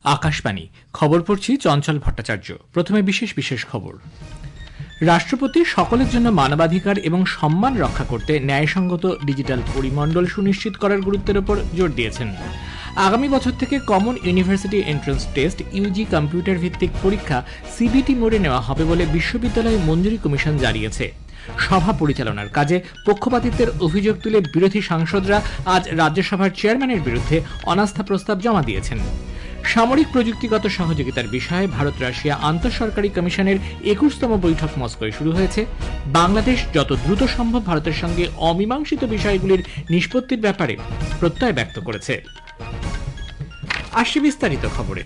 আকাশবাণী খবর পড়ছি চঞ্চল ভট্টাচার্য। প্রথমে বিশেষ বিশেষ খবর। রাষ্ট্রপতি সকলের জন্য মানবাধিকার এবং সম্মান রক্ষা করতে ন্যায়সঙ্গত ডিজিটাল পরিমণ্ডল সুনিশ্চিত করার গুরুত্বের উপর জোর দিয়েছেন। আগামী বছর থেকে common university entrance test UG computer ভিত্তিক পরীক্ষা সিবিটি মোডে নেওয়া হবে বলে বিশ্ববিদ্যালয় মঞ্জুরি কমিশন জানিয়েছে। সভা পরিচালনার কাজে পক্ষপাতিত্বের অভিযোগ তুলে বিরোধী সাংসদরা আজ রাজ্যসভার চেয়ারম্যানের বিরুদ্ধে অনাস্থা প্রস্তাব জমা দিয়েছেন। সামরিক প্রযুক্তিগত সহযোগিতার বিষয়ে ভারত রাশিয়া আন্তঃসরকারি কমিশনের ২১তম বৈঠক মস্কোয় শুরু হয়েছে। বাংলাদেশ যত দ্রুত সম্ভব ভারতের সঙ্গে অমীমাংসিত বিষয়গুলির নিষ্পত্তির ব্যাপারে প্রত্যয় ব্যক্ত করেছে। আসছে বিস্তারিত খবরে।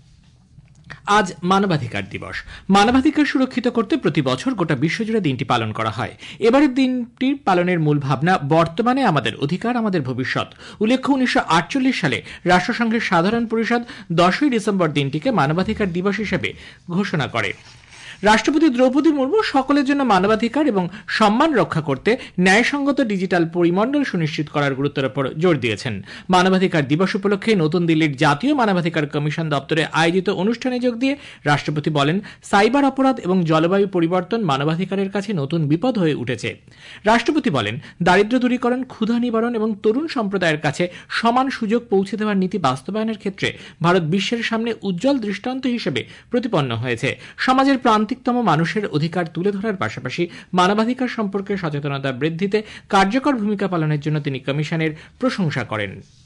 আজ মানবাধিকার দিবস। মানবাধিকার সুরক্ষিত করতে প্রতি বছর গোটা বিশ্বজুড়ে দিনটি পালন করা হয়। এবারের দিনটি পালনের মূল ভাবনা বর্তমানে আমাদের অধিকার আমাদের ভবিষ্যৎ। উল্লেখ্য ১৯৪৮ সালে রাষ্ট্রসংঘের সাধারণ পরিষদ ১০ই ডিসেম্বর দিনটিকে মানবাধিকার দিবস হিসেবে ঘোষণা করে। রাষ্ট্রপতি দ্রৌপদী মুর্মু সকলের জন্য মানবাধিকার এবং সম্মান রক্ষা করতে ন্যায়সঙ্গত ডিজিটাল পরিমণ্ডল সুনিশ্চিত করার গুরুত্বের উপর জোর দিয়েছেন। মানবাধিকার দিবস উপলক্ষে নতুন দিল্লির জাতীয় মানবাধিকার কমিশন দপ্তরে আয়োজিত অনুষ্ঠানে যোগ দিয়ে রাষ্ট্রপতি বলেন, সাইবার অপরাধ এবং জলবায়ু পরিবর্তন মানবাধিকারের কাছে নতুন বিপদ হয়ে উঠেছে। রাষ্ট্রপতি বলেন, দারিদ্র্য দূরীকরণ, ক্ষুধা নিবারণ এবং তরুণ সম্প্রদায়ের কাছে সমান সুযোগ পৌঁছে দেওয়ার নীতি বাস্তবায়নের ক্ষেত্রে ভারত বিশ্বের সামনে উজ্জ্বল দৃষ্টান্ত হিসেবে প্রতিপন্ন হয়েছে। সমাজের প্রান্তিকতম মানুষের অধিকার তুলে ধরার পাশাপাশি মানবাধিকার সম্পর্কে সচেতনতা বৃদ্ধিতে কার্যকর ভূমিকা পালনের জন্য তিনি কমিশনের প্রশংসা করেন।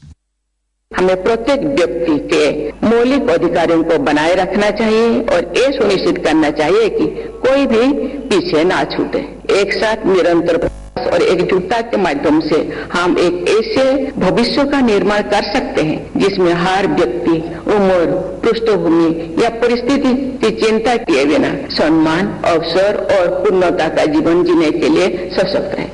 हमें प्रत्येक व्यक्ति के मौलिक अधिकारों को बनाए रखना चाहिए और ये सुनिश्चित करना चाहिए कि कोई भी पीछे ना छूटे। एक साथ निरंतर और एकजुटता के माध्यम से हम एक ऐसे भविष्य का निर्माण कर सकते हैं जिसमें हर व्यक्ति उम्र, पृष्ठभूमि या परिस्थिति की चिंता किए बिना सम्मान, अवसर और पूर्णता का जीवन जीने के लिए सशक्त है।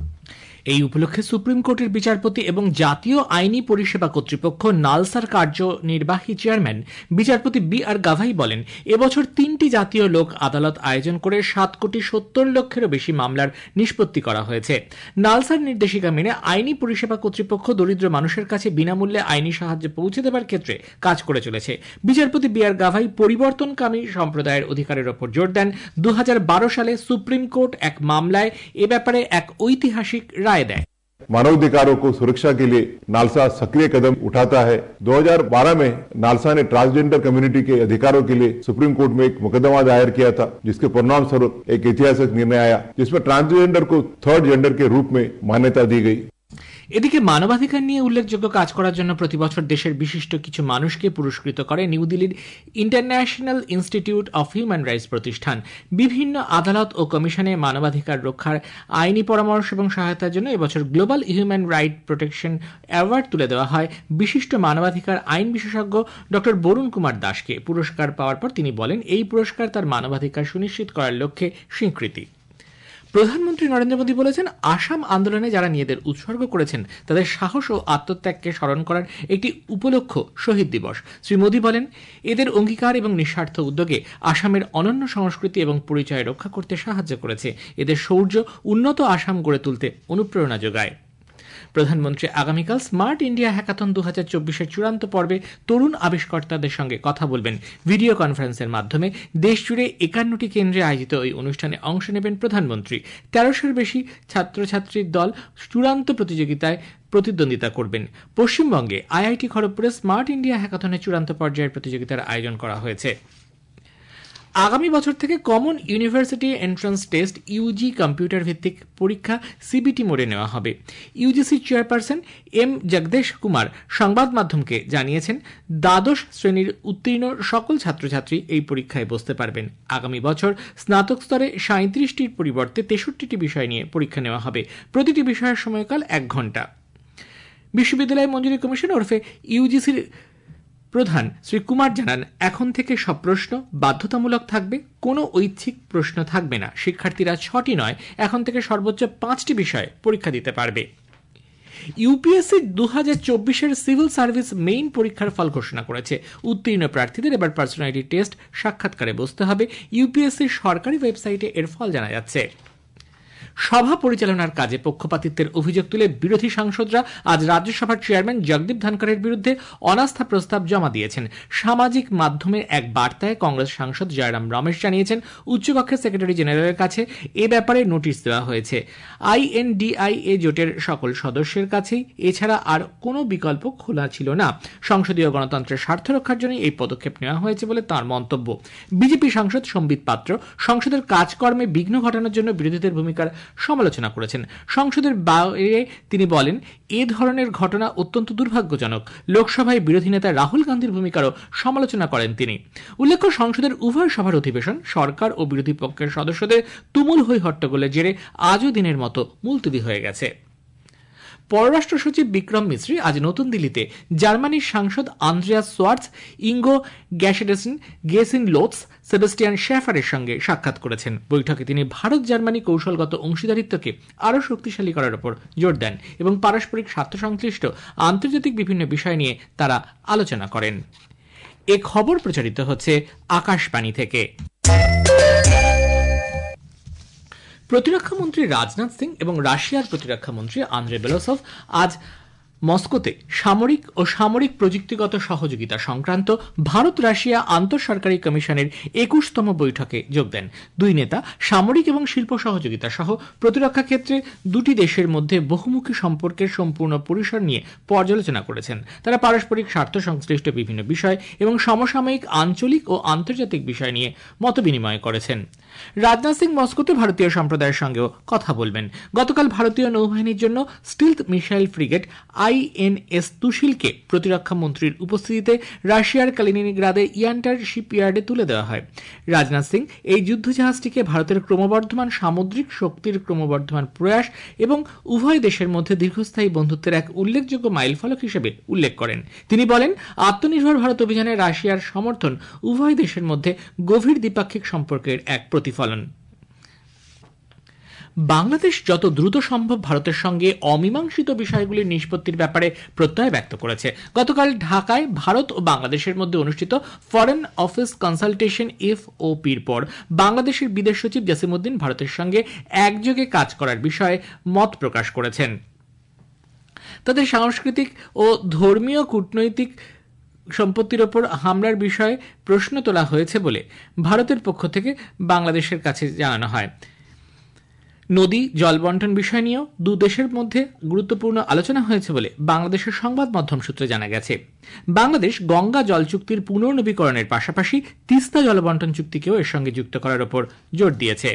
এই উপলক্ষে সুপ্রিম কোর্টের বিচারপতি এবং জাতীয় আইনি পরিষেবা কর্তৃপক্ষ নালসার কার্যনির্বাহী চেয়ারম্যান বিচারপতি বি.আর. গাভাই বলেন, এবছর ৩টি জাতীয় লোক আদালত আয়োজন করে ৭,৭০,০০,০০০-এরও বেশি মামলার নিষ্পত্তি করা হয়েছে। নালসার নির্দেশিকা মেনে আইনি পরিষেবা কর্তৃপক্ষ দরিদ্র মানুষের কাছে বিনামূল্যে আইনি সাহায্য পৌঁছে দেবার ক্ষেত্রে কাজ করে চলেছে। বিচারপতি বি.আর. গাভাই পরিবর্তনকামী সম্প্রদায়ের অধিকারের ওপর জোর দেন। ২০১২ সালে সুপ্রিম কোর্ট এক মামলায় এ ব্যাপারে এক ঐতিহাসিক राय दें। मानवाधिकारों को सुरक्षा के लिए नालसा सक्रिय कदम उठाता है। 2012 में नालसा ने ट्रांसजेंडर कम्युनिटी के अधिकारों के लिए सुप्रीम कोर्ट में एक मुकदमा दायर किया था, जिसके परिणाम स्वरूप एक ऐतिहासिक निर्णय आया, जिसमें ट्रांसजेंडर को थर्ड जेंडर के रूप में मान्यता दी गई। এদিকে মানবাধিকার নিয়ে উল্লেখযোগ্য কাজ করার জন্য প্রতি বছর দেশের বিশিষ্ট কিছু মানুষকে পুরস্কৃত করে নিউ দিল্লির international institute of human rights প্রতিষ্ঠান। বিভিন্ন আদালত ও কমিশনে মানবাধিকার রক্ষার আইনি পরামর্শ এবং সহায়তার জন্য এবছর global human right protection award তুলে দেওয়া হয় বিশিষ্ট মানবাধিকার আইন বিশেষজ্ঞ ডক্টর বরুণ কুমার দাসকে। পুরস্কার পাওয়ার পর তিনি বলেন, এই পুরস্কার তার মানবাধিকার সুনিশ্চিত করার লক্ষ্যে স্বীকৃতি। প্রধানমন্ত্রী নরেন্দ্র মোদী বলেছেন, আসাম আন্দোলনে যারা নিজেদের উৎসর্গ করেছেন তাদের সাহস ও আত্মত্যাগকে স্মরণ করার একটি উপলক্ষ শহীদ দিবস। শ্রী মোদী বলেন, এদের অঙ্গীকার এবং নিঃস্বার্থ উদ্যোগে আসামের অনন্য সংস্কৃতি এবং পরিচয় রক্ষা করতে সাহায্য করেছে। এদের শৌর্য উন্নত আসাম গড়ে তুলতে অনুপ্রেরণা যোগায়। প্রধানমন্ত্রী আগামীকাল স্মার্ট ইন্ডিয়া হ্যাকাথন ২০২৪-এর চূড়ান্ত পর্বে তরুণ আবিষ্কর্তাদের সঙ্গে কথা বলবেন। ভিডিও কনফারেন্সের মাধ্যমে দেশজুড়ে ৫১টি কেন্দ্রে আয়োজিত এই অনুষ্ঠানে অংশ নেবেন প্রধানমন্ত্রী। ১৩০০-এর বেশি ছাত্রছাত্রীর দল চূড়ান্ত প্রতিযোগিতায় প্রতিদ্বন্দ্বিতা করবেন। পশ্চিমবঙ্গে আইআইটি খড়গপুরে স্মার্ট ইন্ডিয়া হ্যাকাথনের চূড়ান্ত পর্যায়ের প্রতিযোগিতার আয়োজন করা হয়েছে। আগামী বছর থেকে common university entrance test UG computer ভিত্তিক পরীক্ষা সিবিটি মোডে নেওয়া হবে। UGC chairperson M Jagadesh Kumar সংবাদ মাধ্যমকে জানিয়েছেন, দ্বাদশ শ্রেণীর উত্তীর্ণ সকল ছাত্রছাত্রী এই পরীক্ষায় বসতে পারবেন। আগামী বছর স্নাতক স্তরে ৩৭টির পরিবর্তে ৬৩টি বিষয় নিয়ে পরীক্ষা নেওয়া হবে। প্রতিটি বিষয়ের সময়কাল ১ ঘণ্টা। বিশ্ববিদ্যালয় মঞ্জুরি কমিশন ওরফে ইউজিসির প্রধান শ্রী কুমার জানান, এখন থেকে সব প্রশ্ন বাধ্যতামূলক থাকবে, কোনো ঐচ্ছিক প্রশ্ন থাকবে না। শিক্ষার্থীরা ৬টি নয়, এখন থেকে সর্বোচ্চ ৫টি বিষয়ে পরীক্ষা দিতে পারবে। ইউপিএসসি ২০২৪-এর সিভিল সার্ভিস মেইন পরীক্ষার ফল ঘোষণা করেছে। উত্তীর্ণ প্রার্থীদের এবার পার্সোনালিটি টেস্ট সাক্ষাৎকারে বসতে হবে। ইউপিএসসির সরকারি ওয়েবসাইটে এর ফল জানা যাচ্ছে। সভা পরিচালনার কাজে পক্ষপাতিত্বের অভিযোগ তুলে বিরোধী সাংসদরা আজ রাজ্যসভার চেয়ারম্যান জগদীপ ধনখড়ের বিরুদ্ধে অনাস্থা প্রস্তাব জমা দিয়েছেন। সামাজিক মাধ্যমে এক বার্তায় কংগ্রেস সাংসদ জয়রাম রমেশ জানিয়েছেন, উচ্চকক্ষের সেক্রেটারি জেনারেলের কাছে এ ব্যাপারে নোটিশ দেওয়া হয়েছে। INDIA জোটের সকল সদস্যের কাছেই এছাড়া আর কোনো বিকল্প খোলা ছিল না। সংসদীয় গণতন্ত্রের স্বার্থ রক্ষার জন্য এই পদক্ষেপ নেওয়া হয়েছে বলে তাঁর মন্তব্য। বিজেপি সাংসদ সম্বিত পাত্র সংসদের কাজকর্মে বিঘ্ন ঘটানোর জন্য বিরোধীদের ভূমিকার সমালোচনা করেছেন। সংসদের বাইরে তিনি বলেন, এ ধরনের ঘটনা অত্যন্ত দুর্ভাগ্যজনক। লোকসভায় বিরোধী নেতা রাহুল গান্ধীর ভূমিকারও সমালোচনা করেন তিনি। উল্লেখ্য, সংসদের উভয় সভার অধিবেশন সরকার ও বিরোধী পক্ষের সদস্যদের তুমুল হই হট্টগোলের জেরে আজও দিনের মতো মুলতবি হয়ে গেছে। পররাষ্ট্র সচিব বিক্রম মিশ্রি আজ নতুন দিল্লিতে জার্মানির সাংসদ Andreas Schwarz, Ingo Gädechens, Gesine Lötzsch, Sebastian শেফারের সঙ্গে সাক্ষাৎ করেছেন। বৈঠকে তিনি ভারত জার্মানি কৌশলগত অংশীদারিত্বকে আরও শক্তিশালী করার উপর জোর দেন এবং পারস্পরিক স্বার্থ সংশ্লিষ্ট আন্তর্জাতিক বিভিন্ন বিষয় নিয়ে তারা আলোচনা করেন। এ খবর প্রচারিত হচ্ছে আকাশবাণী থেকে। প্রতিরক্ষা মন্ত্রী রাজনাথ সিং এবং রাশিয়ার প্রতিরক্ষা মন্ত্রী আন্দ্রে বেলোসভ আজ মস্কোতে সামরিক ও সামরিক প্রযুক্তিগত সহযোগিতা সংক্রান্ত ভারত রাশিয়া আন্তঃসরকারি কমিশনের ২১তম বৈঠকে যোগ দেন। দুই নেতা সামরিক এবং শিল্প সহযোগিতা সহ প্রতিরক্ষা ক্ষেত্রে দুটি দেশের মধ্যে বহুমুখী সম্পর্কের সম্পূর্ণ পরিসর নিয়ে পর্যালোচনা করেছেন। তারা পারস্পরিক স্বার্থ সংশ্লিষ্ট বিভিন্ন বিষয় এবং সমসাময়িক আঞ্চলিক ও আন্তর্জাতিক বিষয় নিয়ে মতবিনিময় করেছেন। রাজনাথ সিং মস্কোতে ভারতীয় সম্প্রদায়ের সঙ্গেও কথা বলবেন। গতকাল ভারতীয় নৌবাহিনীর জন্য স্টিলথ মিসাইল ফ্রিগেট INS তুশিলকে প্রতিরক্ষা মন্ত্রীর উপস্থিতিতে রাশিয়ার কালিনিনগ্রাদে ইয়ান্টার শিপইয়ার্ডে তুলে দেওয়া হয়। রাজনাথ সিং এই যুদ্ধজাহাজটিকে ভারতের ক্রমবর্ধমান সামুদ্রিক শক্তির ক্রমবর্ধমান প্রয়াস এবং উভয় দেশের মধ্যে দীর্ঘস্থায়ী বন্ধুত্বের এক উল্লেখযোগ্য মাইলফলক হিসেবে উল্লেখ করেন। তিনি বলেন, আত্মনির্ভর ভারত অভিযানে রাশিয়ার সমর্থন উভয় দেশের মধ্যে গভীর দ্বিপাক্ষিক সম্পর্কের এক প্রতিফলন। বাংলাদেশ যত দ্রুত সম্ভব ভারতের সঙ্গে অমীমাংসিত বিষয়গুলির নিষ্পত্তির ব্যাপারে প্রত্যয় ব্যক্ত করেছে। গতকাল ঢাকায় ভারত ও বাংলাদেশের মধ্যে অনুষ্ঠিত ফরেন অফিস কনসালটেশন FOPর পর বাংলাদেশের বিদেশ সচিব জাসিমউদ্দিন ভারতের সঙ্গে একযোগে কাজ করার বিষয়ে মত প্রকাশ করেছেন। তাদের সাংস্কৃতিক ও ধর্মীয় কূটনৈতিক সম্পত্তির ওপর হামলার বিষয়ে প্রশ্ন তোলা হয়েছে বলে ভারতের পক্ষ থেকে বাংলাদেশের কাছে জানানো হয়। নদী জল বন্টন বিষয় নিয়েও দু দেশের মধ্যে গুরুত্বপূর্ণ আলোচনা হয়েছে বলে বাংলাদেশের সংবাদ মাধ্যম সূত্রে জানা গেছে। বাংলাদেশ গঙ্গা জল চুক্তির পুনর্নবীকরণের পাশাপাশি তিস্তা জল বন্টন চুক্তিকেও এর সঙ্গে যুক্ত করার উপর জোর দিয়েছে।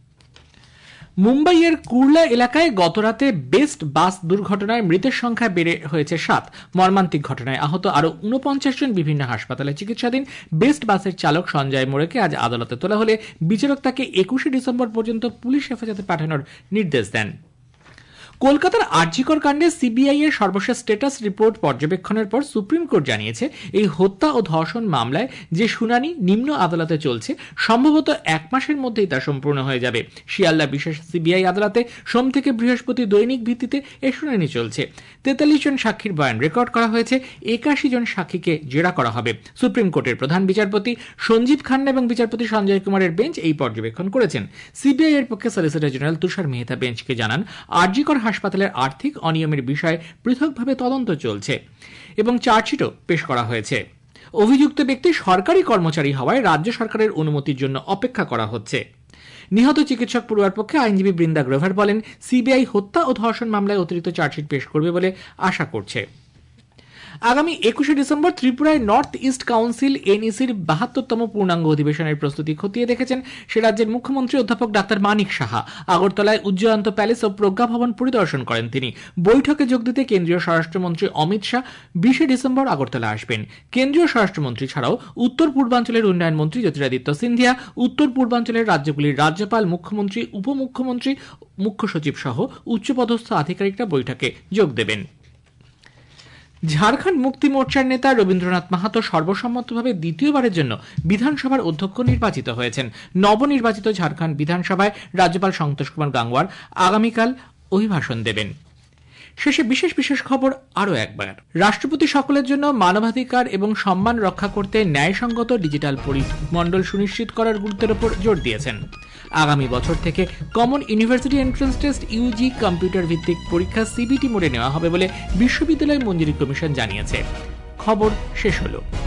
মুম্বাইয়ের কুর্লা এলাকায় গতরাতে বেস্ট বাস দুর্ঘটনায় মৃতের সংখ্যা বেড়ে হয়েছে 7। মর্মান্তিক ঘটনায় আহত আরও 49 জন বিভিন্ন হাসপাতালে চিকিৎসাধীন। বেস্ট বাসের চালক সঞ্জয় মোড়েকে আজ আদালতে তোলা হলে বিচারক তাকে 21শে ডিসেম্বর পর্যন্ত পুলিশ হেফাজতে পাঠানোর নির্দেশ দেন। কলকাতার আরজিকর কাণ্ডে সিবিআই এর সর্বশেষ স্ট্যাটাস রিপোর্ট পর্যবেক্ষণের পর সুপ্রিম কোর্ট জানিয়েছে, এই হত্যা ও ধর্ষণ মামলায় যে শুনানি নিম্ন আদালতে চলছে সম্ভবত 1 মাসের মধ্যেই তা সম্পূর্ণ হয়ে যাবে। শিয়ালদা বিশেষ সিবিআই আদালতে সোম থেকে বৃহস্পতি দৈনিক ভিত্তিতে এই শুনানি চলছে। 43 জন সাক্ষীর বয়ান রেকর্ড করা হয়েছে। 81 জন সাক্ষীকে জেরা করা হবে। সুপ্রিম কোর্টের প্রধান বিচারপতি সঞ্জীব খান্না এবং বিচারপতি সঞ্জয় কুমারের বেঞ্চ এই পর্যবেক্ষণ করেছেন। সিবিআই এর পক্ষে সলিসিটর জেনারেল তুষার মেহতা বেঞ্চকে জানান, আরজিকর হাসপাতালের আর্থিক অনিয়মের বিষয়ে পৃথকভাবে তদন্ত চলছে এবং চার্জশিটও পেশ করা হয়েছে। অভিযুক্ত ব্যক্তি সরকারি কর্মচারী হওয়ায় রাজ্য সরকারের অনুমতির জন্য অপেক্ষা করা হচ্ছে। নিহত চিকিৎসক পড়ুয়ার পক্ষে আইনজীবী বৃন্দা গ্রোভার বলেন, সিবিআই হত্যা ও ধর্ষণ মামলায় অতিরিক্ত চার্জশিট পেশ করবে বলে আশা করছে। আগামী 21শে ডিসেম্বর ত্রিপুরায় নর্থ ইস্ট কাউন্সিল NECর 72তম পূর্ণাঙ্গ অধিবেশনের প্রস্তুতি খতিয়ে দেখেছেন সে রাজ্যের মুখ্যমন্ত্রী অধ্যাপক ডাক্তার মানিক সাহা। আগরতলায় উজ্জয়ন্ত প্যালেস ও প্রজ্ঞা ভবন পরিদর্শন করেন তিনি। বৈঠকে যোগ দিতে কেন্দ্রীয় স্বরাষ্ট্রমন্ত্রী অমিত শাহ 20শে ডিসেম্বর আগরতলা আসবেন। কেন্দ্রীয় স্বরাষ্ট্রমন্ত্রী ছাড়াও উত্তর পূর্বাঞ্চলের উন্নয়ন মন্ত্রী জ্যোতিরাদিত্য সিন্ধিয়া, উত্তর পূর্বাঞ্চলের রাজ্যগুলির রাজ্যপাল, মুখ্যমন্ত্রী, উপমুখ্যমন্ত্রী, মুখ্য সচিব সহ উচ্চপদস্থ আধিকারিকরা বৈঠকে যোগ দেবেন। ঝাড়খণ্ড মুক্তি মোর্চার নেতা রবীন্দ্রনাথ মাহাতো সর্বসম্মতভাবে দ্বিতীয়বারের জন্য বিধানসভার অধ্যক্ষ নির্বাচিত হয়েছেন। নবনির্বাচিত ঝাড়খণ্ড বিধানসভায় রাজ্যপাল সন্তোষ কুমার গাঙ্গোয়ার আগামীকাল অভিভাষণ দেবেন। শেষে বিশেষ বিশেষ খবর আরো একবার। রাষ্ট্রপতি সকলের জন্য মানবাধিকার এবং সম্মান রক্ষা করতে ন্যায়সঙ্গত ডিজিটাল পরিমণ্ডল সুনিশ্চিত করার গুরুত্বের উপর জোর দিয়েছেন। আগামী বছর থেকে common university entrance test UG computer ভিত্তিক পরীক্ষা সিবিটি মোডে নেওয়া হবে বলে বিশ্ববিদ্যালয় মঞ্জুরি কমিশন জানিয়েছে। খবর শেষ হলো।